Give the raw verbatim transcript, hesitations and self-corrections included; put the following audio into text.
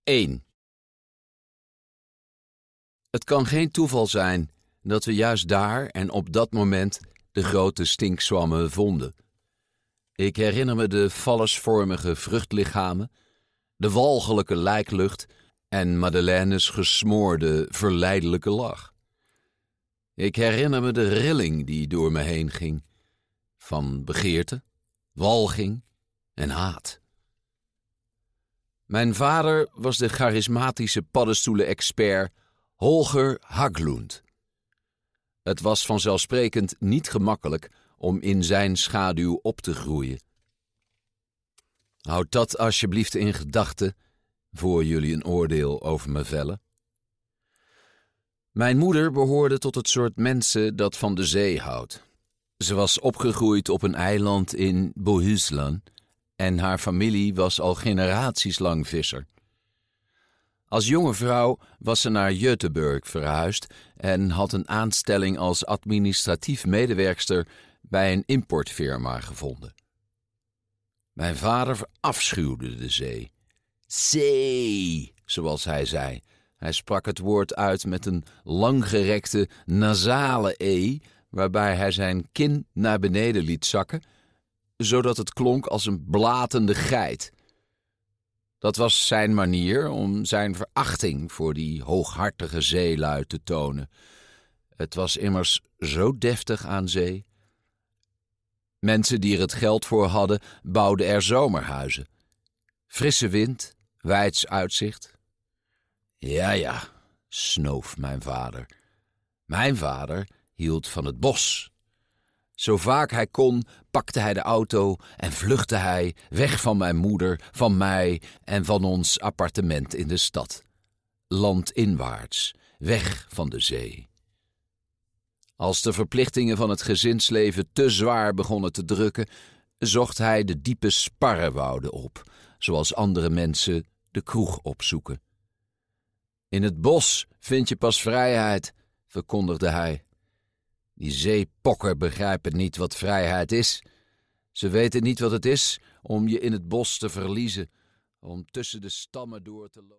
één. Het kan geen toeval zijn dat we juist daar en op dat moment de grote stinkzwammen vonden. Ik herinner me de vallesvormige vruchtlichamen, de walgelijke lijklucht en Madeleine's gesmoorde, verleidelijke lach. Ik herinner me de rilling die door me heen ging, van begeerte, walging en haat. Mijn vader was de charismatische paddenstoelen-expert Holger Haglund. Het was vanzelfsprekend niet gemakkelijk om in zijn schaduw op te groeien. Houd dat alsjeblieft in gedachten, voor jullie een oordeel over me vellen. Mijn moeder behoorde tot het soort mensen dat van de zee houdt. Ze was opgegroeid op een eiland in Bohuslän en haar familie was al generaties lang visser. Als jonge vrouw was ze naar Göteborg verhuisd en had een aanstelling als administratief medewerkster bij een importfirma gevonden. Mijn vader verafschuwde de zee. Zee, zoals hij zei. Hij sprak het woord uit met een langgerekte, nasale e, waarbij hij zijn kin naar beneden liet zakken, zodat het klonk als een blatende geit. Dat was zijn manier om zijn verachting voor die hooghartige zeelui te tonen. Het was immers zo deftig aan zee. Mensen die er het geld voor hadden, bouwden er zomerhuizen. Frisse wind, wijds uitzicht. Ja, ja, snoof mijn vader. Mijn vader hield van het bos. Zo vaak hij kon, pakte hij de auto en vluchtte hij weg van mijn moeder, van mij en van ons appartement in de stad. Landinwaarts, weg van de zee. Als de verplichtingen van het gezinsleven te zwaar begonnen te drukken, zocht hij de diepe sparrenwouden op, zoals andere mensen de kroeg opzoeken. In het bos vind je pas vrijheid, verkondigde hij. Die zeepokker begrijpen niet wat vrijheid is. Ze weten niet wat het is om je in het bos te verliezen, om tussen de stammen door te lopen.